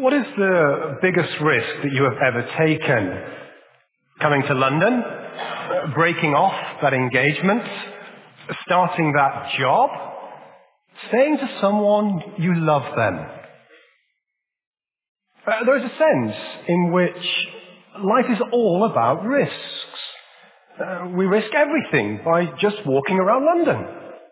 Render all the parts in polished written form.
What is the biggest risk that you have ever taken? Coming to London? Breaking off that engagement? Starting that job? Saying to someone you love them? There is a sense in which life is all about risks. We risk everything by just walking around London.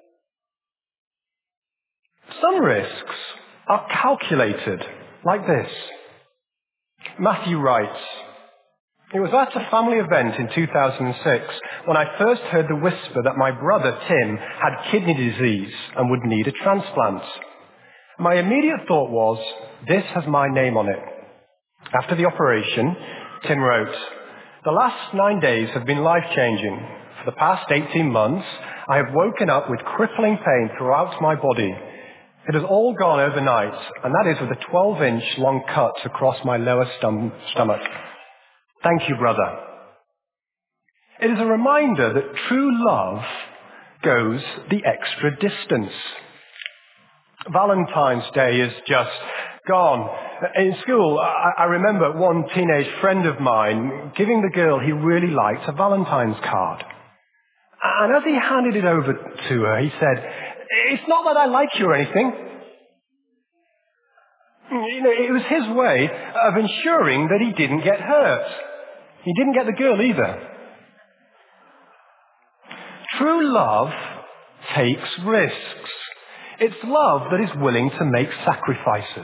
Some risks are calculated, like this. Matthew writes, "It was at a family event in 2006 when I first heard the whisper that my brother Tim had kidney disease and would need a transplant. My immediate thought was, this has my name on it. After the operation, Tim wrote, the last 9 days have been life-changing. For the past 18 months, I have woken up with crippling pain throughout my body. It has all gone overnight, and that is with a 12-inch long cut across my lower stomach. Thank you, brother." It is a reminder that true love goes the extra distance. Valentine's Day is just gone. In school, I remember one teenage friend of mine giving the girl he really liked a Valentine's card. And as he handed it over to her, he said, "It's not that I like you or anything." It was his way of ensuring that he didn't get hurt. He didn't get the girl either. True love takes risks. It's love that is willing to make sacrifices.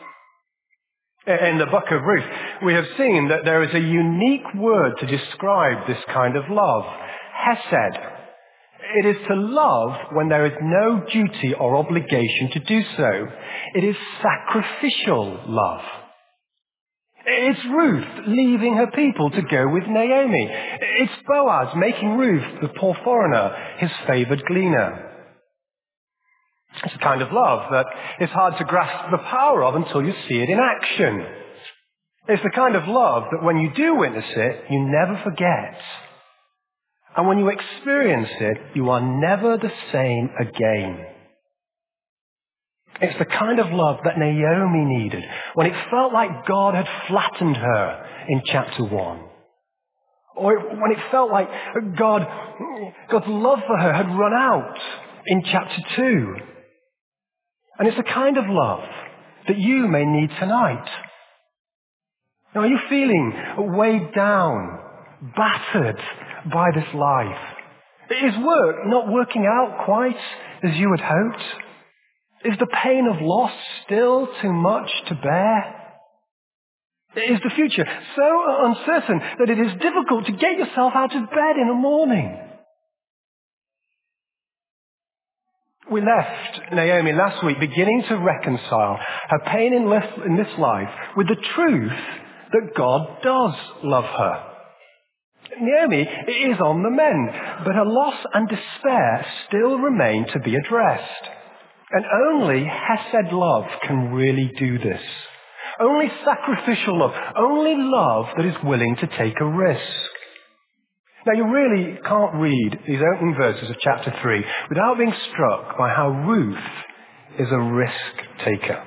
In the book of Ruth, we have seen that there is a unique word to describe this kind of love, hesed. It is to love when there is no duty or obligation to do so. It is sacrificial love. It's Ruth leaving her people to go with Naomi. It's Boaz making Ruth, the poor foreigner, his favored gleaner. It's a kind of love that is hard to grasp the power of until you see it in action. It's the kind of love that when you do witness it, you never forget. And when you experience it, you are never the same again. It's the kind of love that Naomi needed when it felt like God had flattened her in chapter 1. Or when it felt like God's love for her had run out in chapter 2. And it's the kind of love that you may need tonight. Now, are you feeling weighed down, battered by this life? Is work not working out quite as you had hoped? Is the pain of loss still too much to bear? Is the future so uncertain that it is difficult to get yourself out of bed in the morning? We left Naomi last week beginning to reconcile her pain in this life with the truth that God does love her. Naomi is on the mend, but her loss and despair still remain to be addressed. And only Hesed love can really do this. Only sacrificial love, only love that is willing to take a risk. Now, you really can't read these opening verses of chapter 3 without being struck by how Ruth is a risk taker.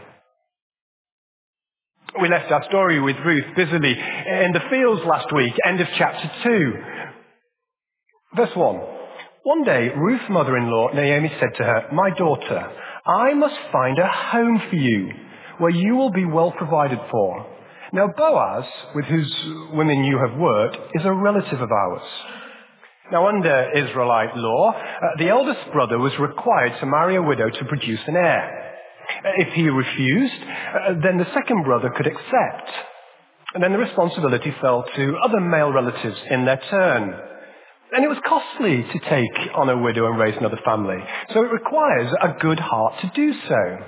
We left our story with Ruth busily in the fields last week, end of chapter 2. Verse 1. One day, Ruth's mother-in-law, Naomi, said to her, "My daughter, I must find a home for you, where you will be well provided for." Now, Boaz, with whose women you have worked, is a relative of ours. Now, under Israelite law, the eldest brother was required to marry a widow to produce an heir. If he refused, then the second brother could accept. And then the responsibility fell to other male relatives in their turn. And it was costly to take on a widow and raise another family, so it requires a good heart to do so.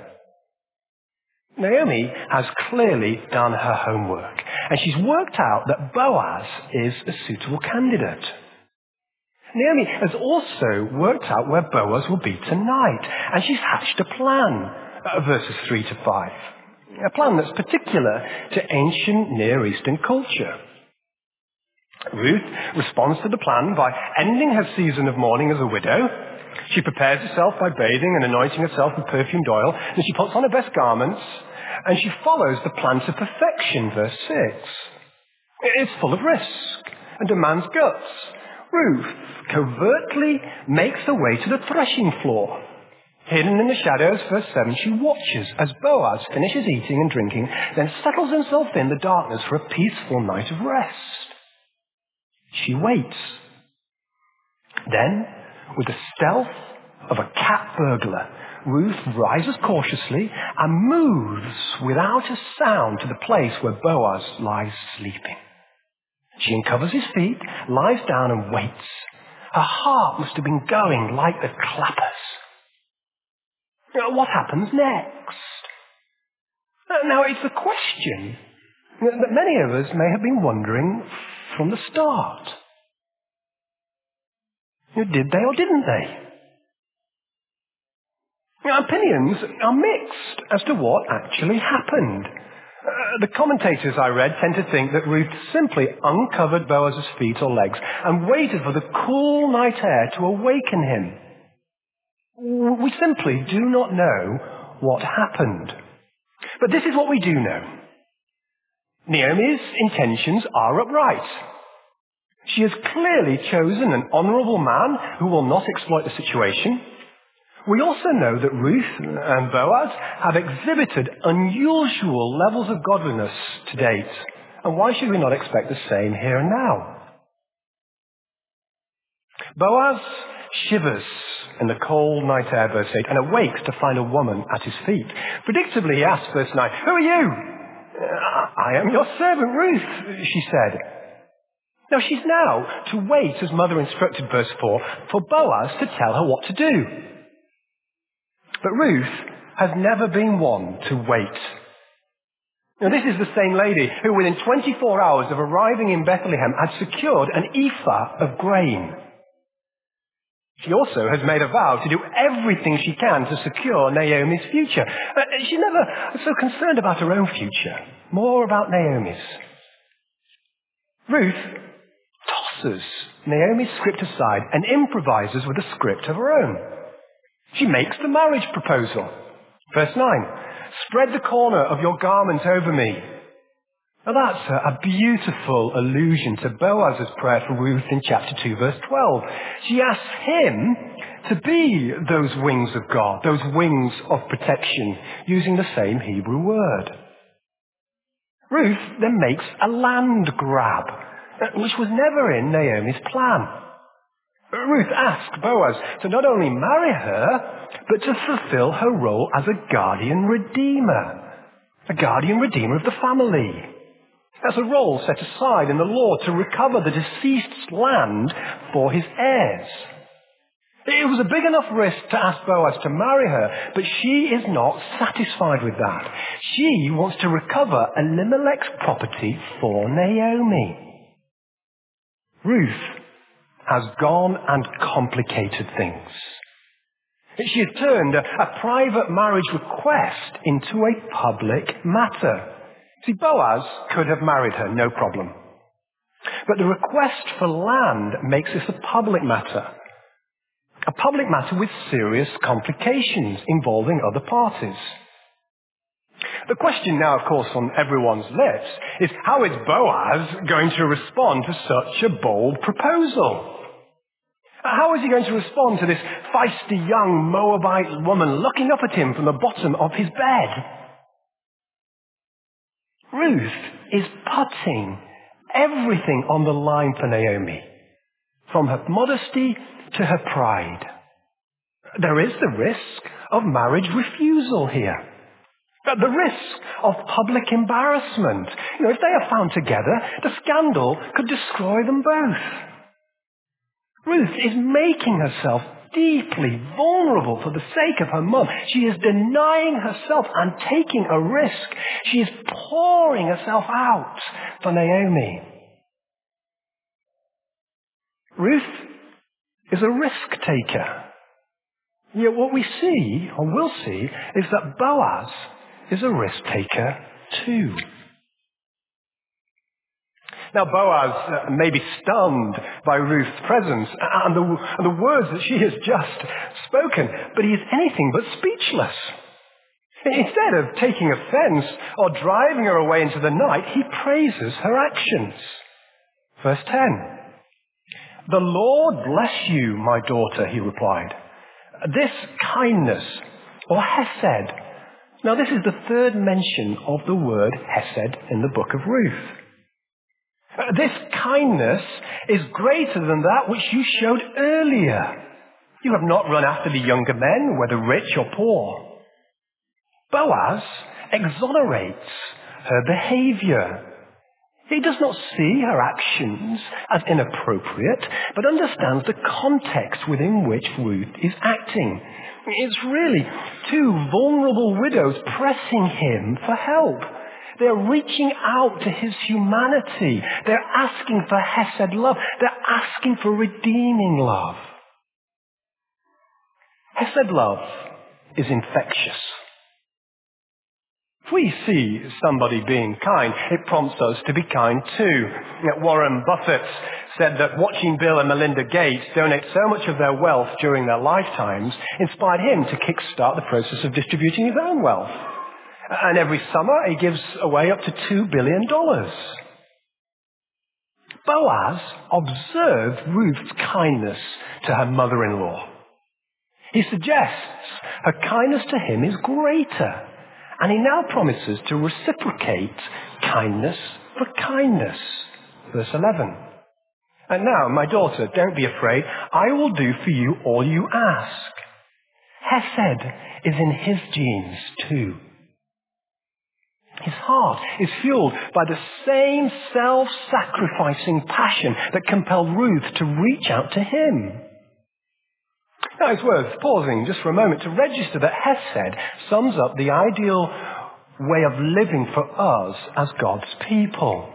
Naomi has clearly done her homework, and she's worked out that Boaz is a suitable candidate. Naomi has also worked out where Boaz will be tonight, and she's hatched a plan, verses 3 to 5. A plan that's particular to ancient Near Eastern culture. Ruth responds to the plan by ending her season of mourning as a widow, She prepares herself by bathing and anointing herself with perfumed oil, and she puts on her best garments, and she follows the plan to perfection, verse 6. It's full of risk and demands guts. Ruth covertly makes her way to the threshing floor. Hidden in the shadows, verse 7, she watches as Boaz finishes eating and drinking, then settles himself in the darkness for a peaceful night of rest. She waits. Then, with the stealth of a cat burglar, Ruth rises cautiously and moves without a sound to the place where Boaz lies sleeping. She uncovers his feet, lies down and waits. Her heart must have been going like the clappers. What happens next? Now, it's a question that many of us may have been wondering from the start. Did they or didn't they? Opinions are mixed as to what actually happened. The commentators I read tend to think that Ruth simply uncovered Boaz's feet or legs and waited for the cool night air to awaken him. We simply do not know what happened. But this is what we do know. Naomi's intentions are upright. She has clearly chosen an honourable man who will not exploit the situation. We also know that Ruth and Boaz have exhibited unusual levels of godliness to date. And why should we not expect the same here and now? Boaz shivers in the cold night air, verse 8, and awakes to find a woman at his feet. Predictably, he asks, verse 9, "Who are you?" "I am your servant Ruth," she said. Now she's now to wait, as mother instructed, verse 4, for Boaz to tell her what to do. But Ruth has never been one to wait. Now this is the same lady who within 24 hours of arriving in Bethlehem had secured an ephah of grain. She also has made a vow to do everything she can to secure Naomi's future. She's never so concerned about her own future, more about Naomi's. Ruth tosses Naomi's script aside and improvises with a script of her own. She makes the marriage proposal. Verse 9, "Spread the corner of your garment over me." Now that's a beautiful allusion to Boaz's prayer for Ruth in chapter 2, verse 12. She asks him to be those wings of God, those wings of protection, using the same Hebrew word. Ruth then makes a land grab, which was never in Naomi's plan. Ruth asks Boaz to not only marry her, but to fulfill her role as a guardian redeemer of the family. That's a role set aside in the law to recover the deceased's land for his heirs. It was a big enough risk to ask Boaz to marry her, but she is not satisfied with that. She wants to recover Elimelech's property for Naomi. Ruth has gone and complicated things. She has turned a private marriage request into a public matter. See, Boaz could have married her, no problem. But the request for land makes this a public matter. A public matter with serious complications involving other parties. The question now, of course, on everyone's lips is how is Boaz going to respond to such a bold proposal? How is he going to respond to this feisty young Moabite woman looking up at him from the bottom of his bed? Ruth is putting everything on the line for Naomi, from her modesty to her pride. There is the risk of marriage refusal here. The risk of public embarrassment. If they are found together, the scandal could destroy them both. Ruth is making herself deeply vulnerable for the sake of her mum. She is denying herself and taking a risk. She is pouring herself out for Naomi. Ruth is a risk taker. Yet what we see, or will see, is that Boaz is a risk taker too. Now Boaz may be stunned by Ruth's presence and the words that she has just spoken, but he is anything but speechless. Instead of taking offense or driving her away into the night, he praises her actions. Verse 10. "The Lord bless you, my daughter," he replied. This kindness, or hesed. Now this is the third mention of the word hesed in the book of Ruth. This kindness is greater than that which you showed earlier. You have not run after the younger men, whether rich or poor. Boaz exonerates her behavior. He does not see her actions as inappropriate, but understands the context within which Ruth is acting. It's really two vulnerable widows pressing him for help. They're reaching out to his humanity. They're asking for hesed love. They're asking for redeeming love. Hesed love is infectious. If we see somebody being kind, it prompts us to be kind too. Warren Buffett said that watching Bill and Melinda Gates donate so much of their wealth during their lifetimes inspired him to kickstart the process of distributing his own wealth. And every summer he gives away up to $2 billion. Boaz observed Ruth's kindness to her mother-in-law. He suggests her kindness to him is greater. And he now promises to reciprocate kindness for kindness. Verse 11. "And now, my daughter, don't be afraid. I will do for you all you ask." Hesed is in his genes too. His heart is fueled by the same self-sacrificing passion that compelled Ruth to reach out to him. Now it's worth pausing just for a moment to register that hesed sums up the ideal way of living for us as God's people.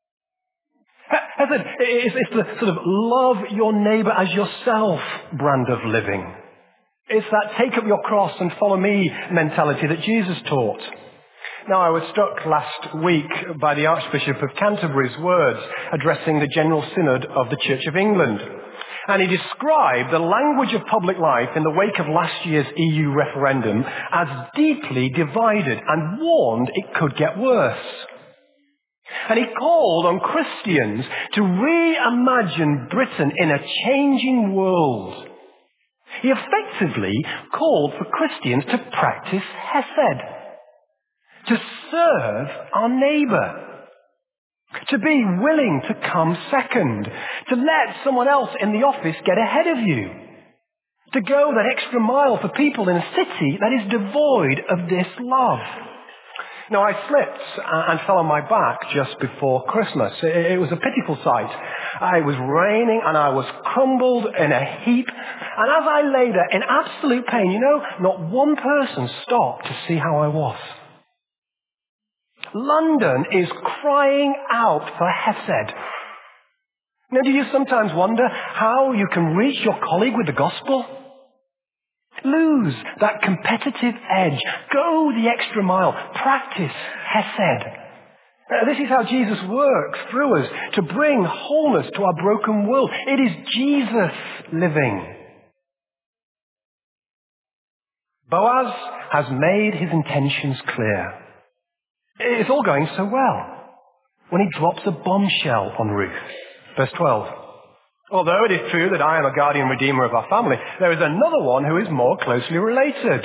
Hesed is the sort of love your neighbor as yourself brand of living. It's that take up your cross and follow me mentality that Jesus taught. Now, I was struck last week by the Archbishop of Canterbury's words addressing the General Synod of the Church of England. And he described the language of public life in the wake of last year's EU referendum as deeply divided and warned it could get worse. And he called on Christians to reimagine Britain in a changing world. He effectively called for Christians to practice hesed, to serve our neighbor, to be willing to come second, to let someone else in the office get ahead of you, to go that extra mile for people in a city that is devoid of this love. Now, I slipped and fell on my back just before Christmas. It was a pitiful sight. It was raining and I was crumbled in a heap. And as I lay there in absolute pain, not one person stopped to see how I was. London is crying out for hesed. Now, do you sometimes wonder how you can reach your colleague with the gospel? Lose that competitive edge. Go the extra mile. Practice hesed. This is how Jesus works through us to bring wholeness to our broken world. It is Jesus living. Boaz has made his intentions clear. It's all going so well when he drops a bombshell on Ruth. Verse 12. "Although it is true that I am a guardian redeemer of our family, there is another one who is more closely related."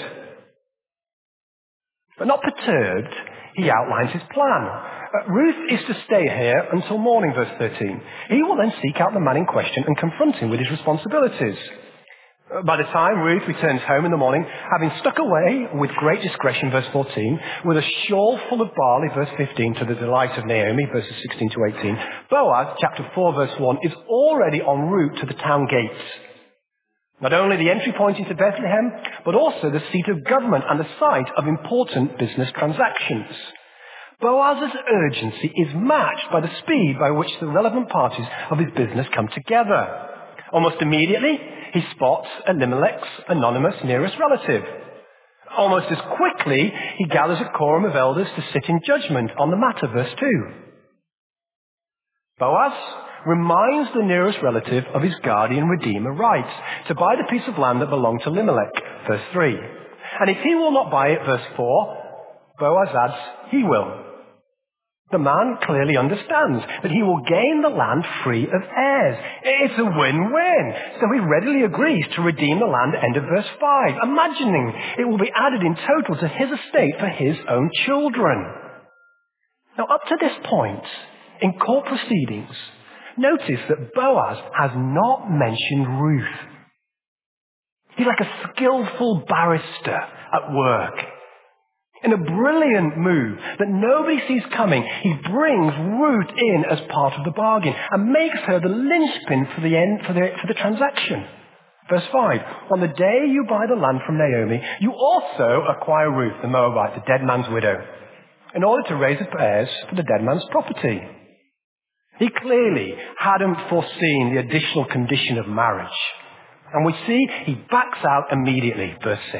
But not perturbed, he outlines his plan. Ruth is to stay here until morning, verse 13. He will then seek out the man in question and confront him with his responsibilities. By the time Ruth returns home in the morning, having stuck away with great discretion, verse 14, with a shawl full of barley, verse 15, to the delight of Naomi, verses 16 to 18, Boaz, chapter 4, verse 1, is already en route to the town gates. Not only the entry point into Bethlehem, but also the seat of government and the site of important business transactions. Boaz's urgency is matched by the speed by which the relevant parties of his business come together. Almost immediately, he spots Elimelech's anonymous nearest relative. Almost as quickly, he gathers a quorum of elders to sit in judgment on the matter, verse 2. Boaz reminds the nearest relative of his guardian redeemer rights to buy the piece of land that belonged to Elimelech, verse 3. And if he will not buy it, verse 4, Boaz adds, he will. The man clearly understands that he will gain the land free of heirs. It's a win-win. So he readily agrees to redeem the land, end of verse 5, imagining it will be added in total to his estate for his own children. Now, up to this point, in court proceedings, notice that Boaz has not mentioned Ruth. He's like a skillful barrister at work. In a brilliant move that nobody sees coming, he brings Ruth in as part of the bargain and makes her the linchpin for the transaction. Verse 5, on the day you buy the land from Naomi, you also acquire Ruth the Moabite, the dead man's widow, in order to raise up heirs for the dead man's property. He clearly hadn't foreseen the additional condition of marriage. And we see he backs out immediately, verse 6.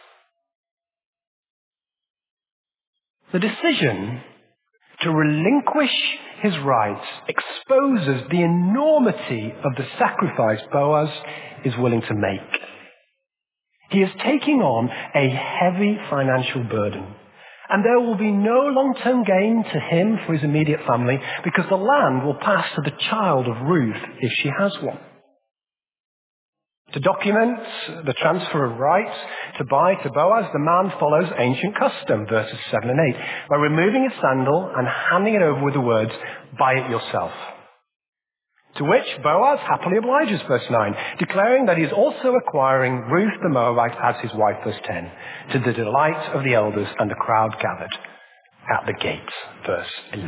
The decision to relinquish his rights exposes the enormity of the sacrifice Boaz is willing to make. He is taking on a heavy financial burden, and there will be no long-term gain to him for his immediate family because the land will pass to the child of Ruth if she has one. To document the transfer of rights to buy to Boaz, the man follows ancient custom, verses 7 and 8, by removing his sandal and handing it over with the words, buy it yourself. To which Boaz happily obliges, verse 9, declaring that he is also acquiring Ruth the Moabite as his wife, verse 10, to the delight of the elders and the crowd gathered at the gates, verse 11.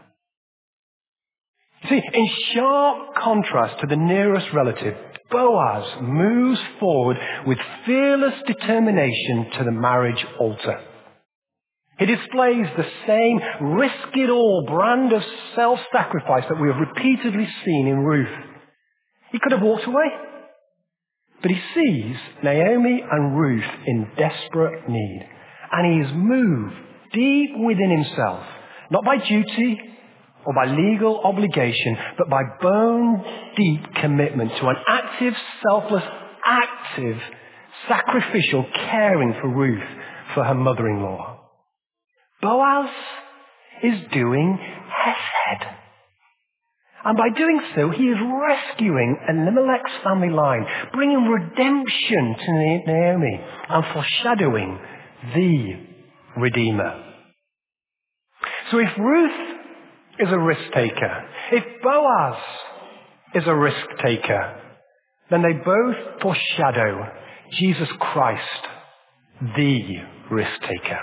See, in sharp contrast to the nearest relative, Boaz moves forward with fearless determination to the marriage altar. He displays the same risk-it-all brand of self-sacrifice that we have repeatedly seen in Ruth. He could have walked away, but he sees Naomi and Ruth in desperate need, and he is moved deep within himself, not by duty or by legal obligation, but by bone-deep commitment to an active, selfless, sacrificial caring for Ruth, for her mother-in-law. Boaz is doing hesed. And by doing so, he is rescuing Elimelech's family line, bringing redemption to Naomi, and foreshadowing the Redeemer. So if Ruth is a risk taker, if Boaz is a risk taker, then they both foreshadow Jesus Christ, the risk taker.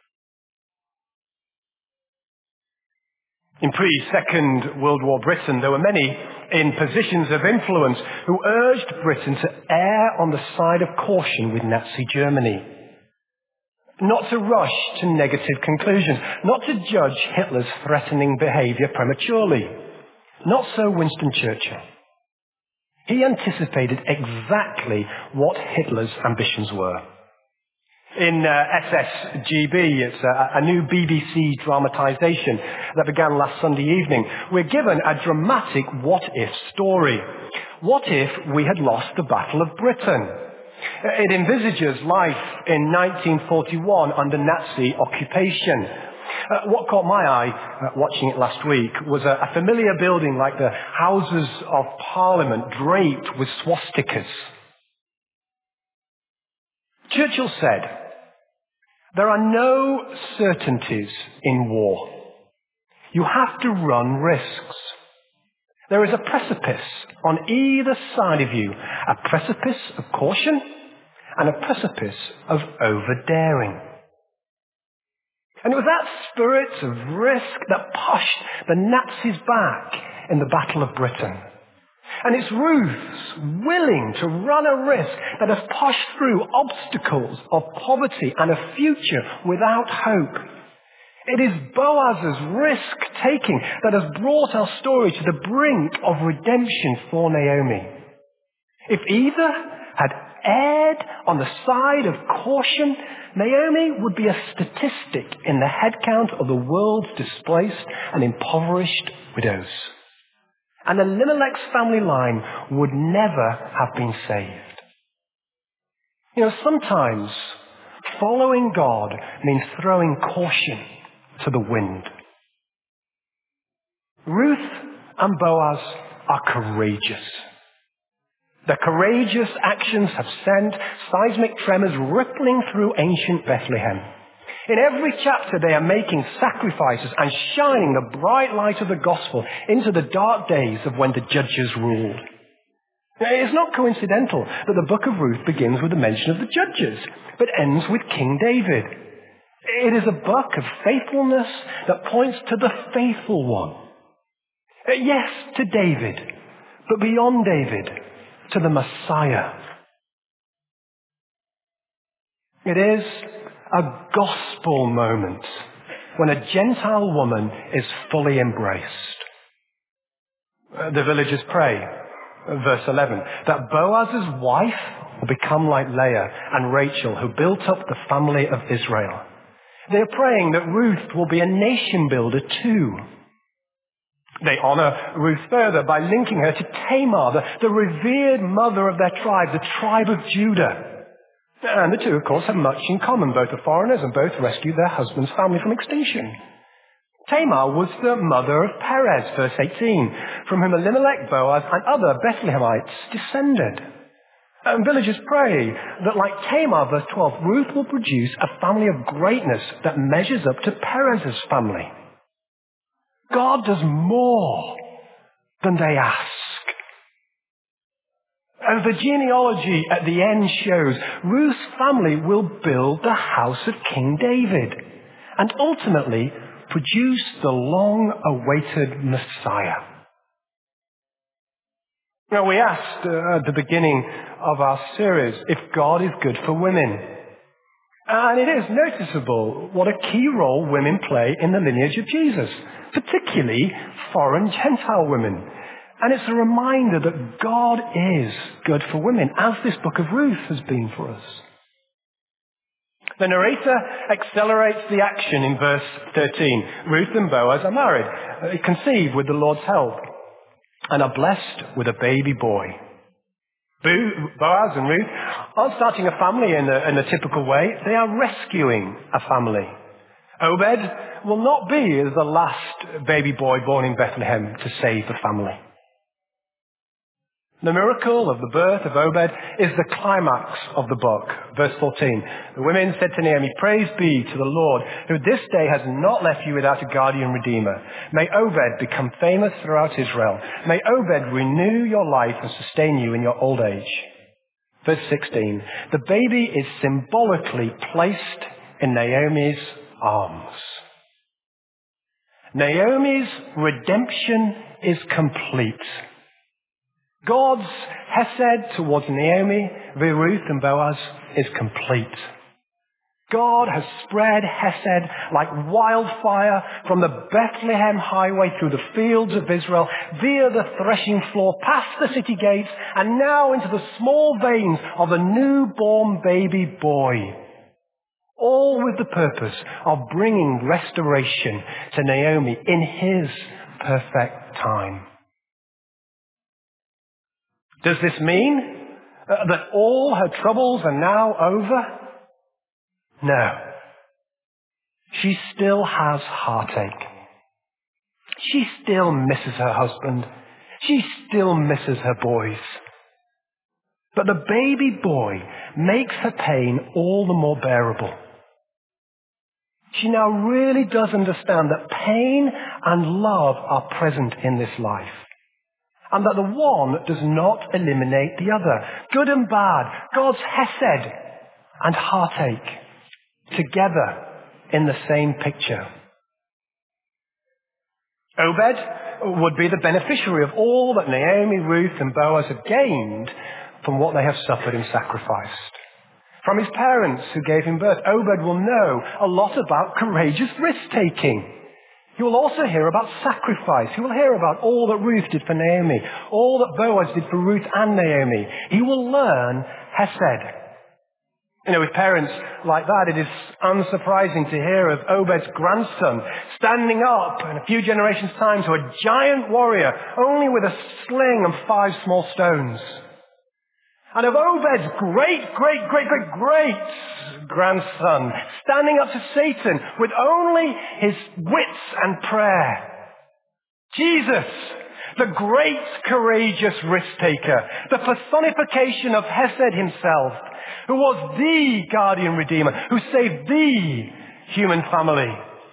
In pre-Second World War Britain, there were many in positions of influence who urged Britain to err on the side of caution with Nazi Germany. Not to rush to negative conclusions, not to judge Hitler's threatening behavior prematurely. Not so Winston Churchill. He anticipated exactly what Hitler's ambitions were. In SSGB, it's a new BBC dramatisation that began last Sunday evening. We're given a dramatic what-if story. What if we had lost the Battle of Britain? It envisages life in 1941 under Nazi occupation. What caught my eye watching it last week was a familiar building like the Houses of Parliament draped with swastikas. Churchill said, "There are no certainties in war. You have to run risks. There is a precipice on either side of you, a precipice of caution and a precipice of overdaring." And it was that spirit of risk that pushed the Nazis back in the Battle of Britain. And it's Ruth's willing to run a risk that has pushed through obstacles of poverty and a future without hope. It is Boaz's risk-taking that has brought our story to the brink of redemption for Naomi. If either had erred on the side of caution, Naomi would be a statistic in the headcount of the world's displaced and impoverished widows. And Elimelech's family line would never have been saved. Sometimes following God means throwing caution to the wind. Ruth and Boaz are courageous. Their courageous actions have sent seismic tremors rippling through ancient Bethlehem. In every chapter they are making sacrifices and shining the bright light of the gospel into the dark days of when the judges ruled. It's not coincidental that the book of Ruth begins with the mention of the judges, but ends with King David. It is a book of faithfulness that points to the faithful one. Yes, to David, but beyond David, to the Messiah. It is a gospel moment when a Gentile woman is fully embraced. The villagers pray, verse 11, that Boaz's wife will become like Leah and Rachel, who built up the family of Israel. They are praying that Ruth will be a nation builder too. They honor Ruth further by linking her to Tamar, the revered mother of their tribe, the tribe of Judah. And the two, of course, have much in common. Both are foreigners and both rescued their husband's family from extinction. Tamar was the mother of Perez, verse 18, from whom Elimelech, Boaz, and other Bethlehemites descended. And villagers pray that, like Tamar, verse 12, Ruth will produce a family of greatness that measures up to Perez's family. God does more than they ask. As the genealogy at the end shows, Ruth's family will build the house of King David and ultimately produce the long-awaited Messiah. Now, we asked at the beginning of our series if God is good for women. And it is noticeable what a key role women play in the lineage of Jesus, particularly foreign Gentile women. And it's a reminder that God is good for women, as this book of Ruth has been for us. The narrator accelerates the action in verse 13. Ruth and Boaz are married, conceived with the Lord's help, and are blessed with a baby boy. Boaz and Ruth aren't starting a family in a typical way. They are rescuing a family. Obed will not be the last baby boy born in Bethlehem to save the family. The miracle of the birth of Obed is the climax of the book. Verse 14, the women said to Naomi, "Praise be to the Lord, who this day has not left you without a guardian redeemer. May Obed become famous throughout Israel. May Obed renew your life and sustain you in your old age." Verse 16, the baby is symbolically placed in Naomi's arms. Naomi's redemption is complete. God's hesed towards Naomi, Ruth and Boaz is complete. God has spread hesed like wildfire from the Bethlehem highway through the fields of Israel, via the threshing floor, past the city gates, and now into the small veins of a newborn baby boy. All with the purpose of bringing restoration to Naomi in his perfect time. Does this mean that all her troubles are now over? No. She still has heartache. She still misses her husband. She still misses her boys. But the baby boy makes her pain all the more bearable. She now really does understand that pain and love are present in this life, and that the one does not eliminate the other. Good and bad, God's hesed and heartache, together in the same picture. Obed would be the beneficiary of all that Naomi, Ruth, and Boaz have gained from what they have suffered and sacrificed. From his parents who gave him birth, Obed will know a lot about courageous risk-taking. He will also hear about sacrifice. He will hear about all that Ruth did for Naomi, all that Boaz did for Ruth and Naomi. He will learn hesed. With parents like that, it is unsurprising to hear of Obed's grandson standing up in a few generations' time to a giant warrior, only with a sling and 5 small stones. And of Obed's great grandson standing up to Satan with only his wits and prayer. Jesus, the great courageous risk taker, the personification of Hesed himself, who was the guardian redeemer, who saved the human family.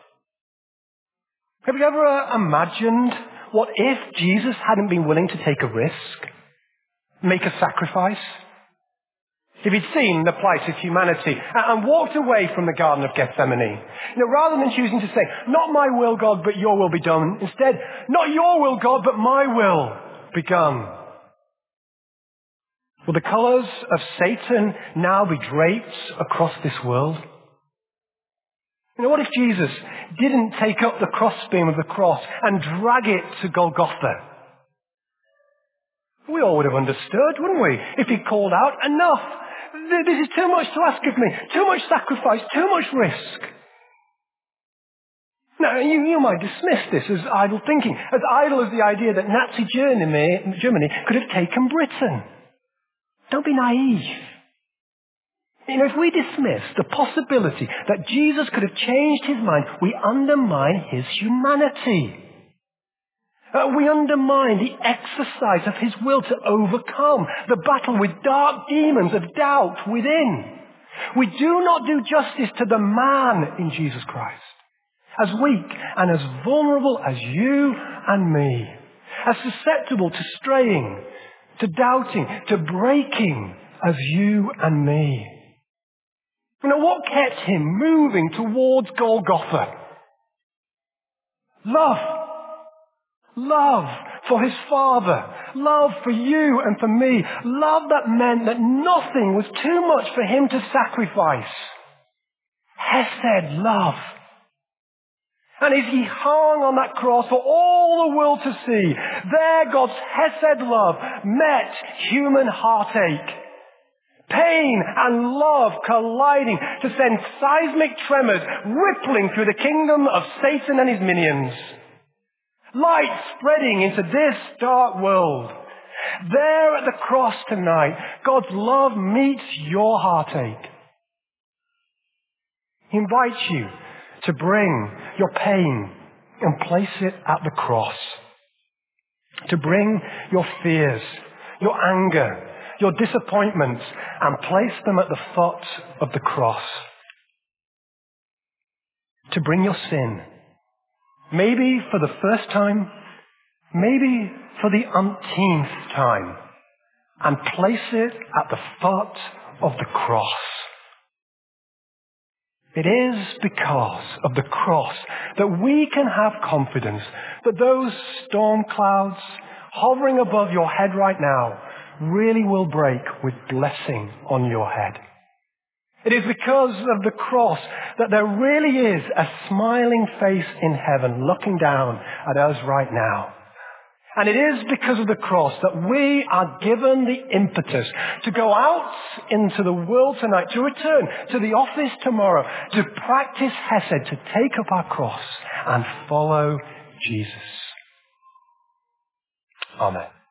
Have you ever imagined what if Jesus hadn't been willing to take a risk? Make a sacrifice? If he'd seen the plight of humanity and walked away from the Garden of Gethsemane, rather than choosing to say, not my will, God, but your will be done, instead, not your will, God, but my will be done. Will the colours of Satan now be draped across this world? What if Jesus didn't take up the crossbeam of the cross and drag it to Golgotha? We all would have understood, wouldn't we? If he called out, enough! This is too much to ask of me. Too much sacrifice. Too much risk. Now, you might dismiss this as idle thinking. As idle as the idea that Nazi Germany could have taken Britain. Don't be naive. If we dismiss the possibility that Jesus could have changed his mind, we undermine his humanity. We undermine the exercise of his will to overcome the battle with dark demons of doubt within. We do not do justice to the man in Jesus Christ, as weak and as vulnerable as you and me, as susceptible to straying, to doubting, to breaking as you and me. What kept him moving towards Golgotha? Love for his Father. Love for you and for me. Love that meant that nothing was too much for him to sacrifice. Hesed love. And as he hung on that cross for all the world to see, there God's Hesed love met human heartache. Pain and love colliding to send seismic tremors rippling through the kingdom of Satan and his minions. Light spreading into this dark world. There at the cross tonight, God's love meets your heartache. He invites you to bring your pain and place it at the cross. To bring your fears, your anger, your disappointments, and place them at the foot of the cross. To bring your sin, maybe for the first time, maybe for the umpteenth time, and place it at the foot of the cross. It is because of the cross that we can have confidence that those storm clouds hovering above your head right now really will break with blessing on your head. It is because of the cross that there really is a smiling face in heaven looking down at us right now. And it is because of the cross that we are given the impetus to go out into the world tonight, to return to the office tomorrow, to practice Hesed, to take up our cross and follow Jesus. Amen.